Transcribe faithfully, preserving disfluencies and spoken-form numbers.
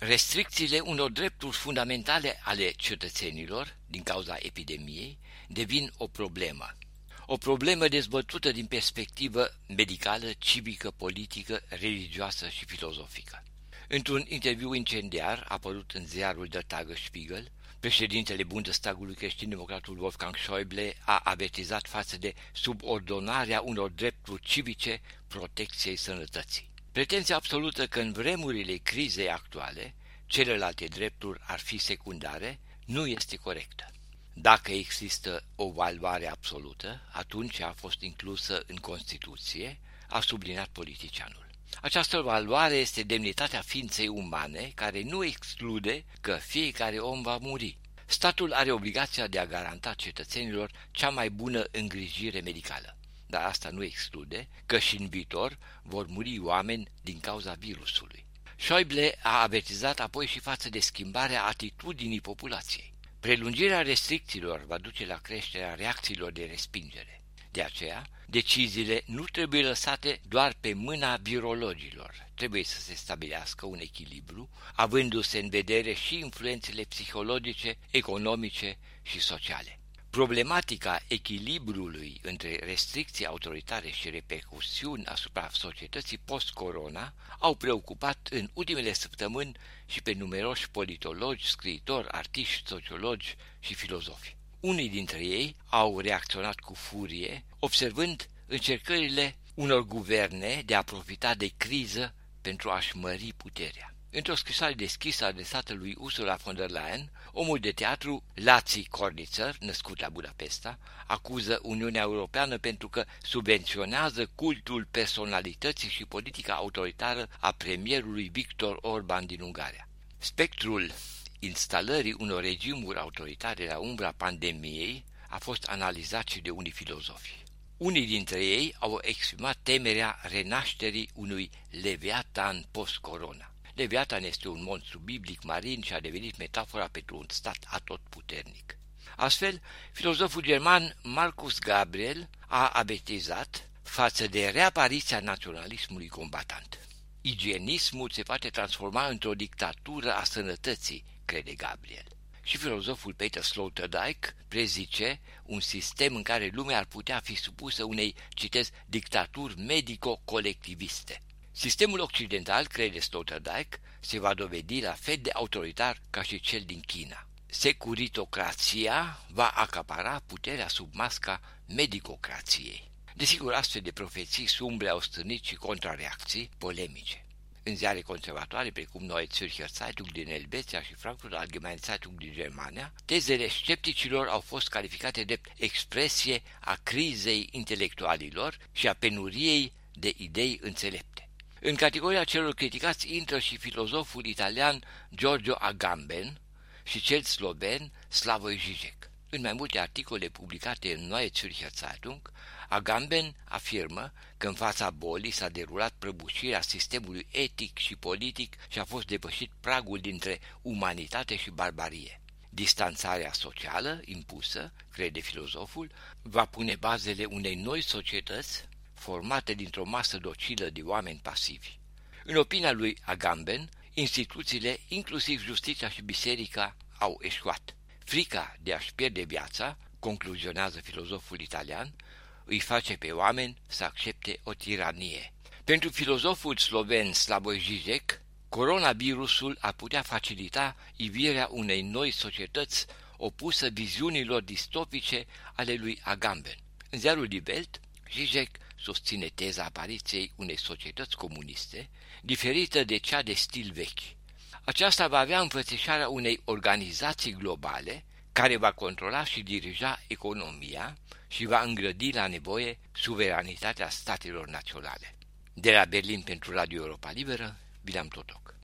Restricțiile unor drepturi fundamentale ale cetățenilor din cauza epidemiei devin o problemă. O problemă dezbătută din perspectivă medicală, civică, politică, religioasă și filozofică. Într-un interviu incendiar apărut în ziarul Der Tagesspiegel, președintele Bundestagului creștin-democratul Wolfgang Schäuble a avertizat față de subordonarea unor drepturi civice protecției sănătății. Pretenția absolută că în vremurile crizei actuale celelalte drepturi ar fi secundare nu este corectă. Dacă există o valoare absolută, atunci a fost inclusă în Constituție, a subliniat politicianul. Această valoare este demnitatea ființei umane, care nu exclude că fiecare om va muri. Statul are obligația de a garanta cetățenilor cea mai bună îngrijire medicală, dar asta nu exclude că și în viitor vor muri oameni din cauza virusului. Schäuble a avertizat apoi și față de schimbarea atitudinii populației. Prelungirea restricțiilor va duce la creșterea reacțiilor de respingere. De aceea, deciziile nu trebuie lăsate doar pe mâna virologilor. Trebuie să se stabilească un echilibru, avându-se în vedere și influențele psihologice, economice și sociale. Problematica echilibrului între restricții autoritare și repercusiuni asupra societății post-corona au preocupat în ultimele săptămâni și pe numeroși politologi, scriitori, artiști, sociologi și filozofi. Unii dintre ei au reacționat cu furie, observând încercările unor guverne de a profita de criză pentru a-și mări puterea. Într-o scrisoare deschisă adresată lui Ursula von der Leyen, omul de teatru Laci Kornitzer, născut la Budapesta, acuză Uniunea Europeană pentru că subvenționează cultul personalității și politica autoritară a premierului Viktor Orban din Ungaria. Spectrul instalării unor regimuri autoritare la umbra pandemiei a fost analizat și de unii filozofi. Unii dintre ei au exprimat temerea renașterii unui leviatan post-corona. Leviatan este un monstru biblic marin și a devenit metafora pentru un stat atotputernic. Astfel, filozoful german Marcus Gabriel a avertizat față de reapariția naționalismului combatant. Igienismul se poate transforma într-o dictatură a sănătății, crede Gabriel. Și filozoful Peter Sloterdijk prezice un sistem în care lumea ar putea fi supusă unei, citez, dictaturi medico-colectiviste. Sistemul occidental, crede Sloterdijk, se va dovedi la fel de autoritar ca și cel din China. Securitocrația va acapara puterea sub masca medicocrației. Desigur, astfel de profeții sumbre au stârnit și contrareacții polemice. În ziare conservatoare, precum Neue Zürcher Zeitung din Elveția și Frankfurter Allgemeine Zeitung din Germania, tezele scepticilor au fost calificate de expresie a crizei intelectualilor și a penuriei de idei înțelepte. În categoria celor criticați intră și filozoful italian Giorgio Agamben și cel sloven Slavoj Žižek. În mai multe articole publicate în Neue Zürcher Zeitung, Agamben afirmă că în fața bolii s-a derulat prăbușirea sistemului etic și politic și a fost depășit pragul dintre umanitate și barbarie. Distanțarea socială impusă, crede filozoful, va pune bazele unei noi societăți formate dintr-o masă docilă de oameni pasivi. În opinia lui Agamben, instituțiile, inclusiv justiția și biserica, au eșuat. Frica de a-și pierde viața, concluzionează filozoful italian, îi face pe oameni să accepte o tiranie. Pentru filozoful sloven Slavoj Žižek, coronavirusul ar putea facilita ivirea unei noi societăți opusă viziunilor distopice ale lui Agamben. În ziarul Die Welt, Žižek susține teza apariției unei societăți comuniste diferită de cea de stil vechi. Aceasta va avea înfățișarea unei organizații globale care va controla și dirija economia și va îngrădi la nevoie suveranitatea statelor naționale. De la Berlin pentru Radio Europa Liberă, William Totoc.